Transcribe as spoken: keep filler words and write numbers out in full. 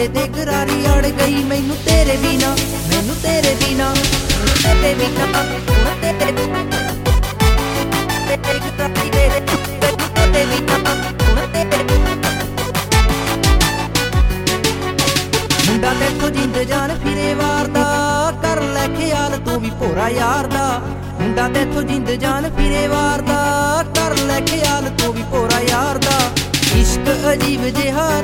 ਮੁੰਡੇ ਦੇ ਗਰਾਰੀ ਅੜ ਗਈ ਮੈਨੂੰ ਤੇਰੇ ਬਿਨਾ, ਮੈਨੂੰ ਤੇਰੇ ਬਿਨਾ, ਤੇਰੇ ਬਿਨਾ, ਹੁਣ ਤੇਰੇ ਬਿਨਾ, ਤੇਰੇ ਗਰਾਰੀ ਤੇਰੇ ਤੇਰੇ ਬਿਨਾ, ਹੁਣ ਤੇਰੇ ਮੁੰਡਾ ਤੇਥੋਂ ਜਿੰਦ ਜਾਨ ਫਿਰੇ ਵਾਰਦਾ, ਕਰ ਲੈ ਖਿਆਲ ਤੂੰ ਵੀ ਭੋਰਾ ਯਾਰ ਦਾ। ਮੁੰਡਾ ਤੇਥੋਂ ਜਿੰਦ ਜਾਨ ਫਿਰੇ ਵਾਰਦਾ, ਕਰ ਲੈ ਖਿਆਲ ਤੂੰ ਵੀ ਭੋਰਾ ਯਾਰ ਦਾ। ਇਸ਼ਕ ਅਜੀਬ ਜਿਹਾ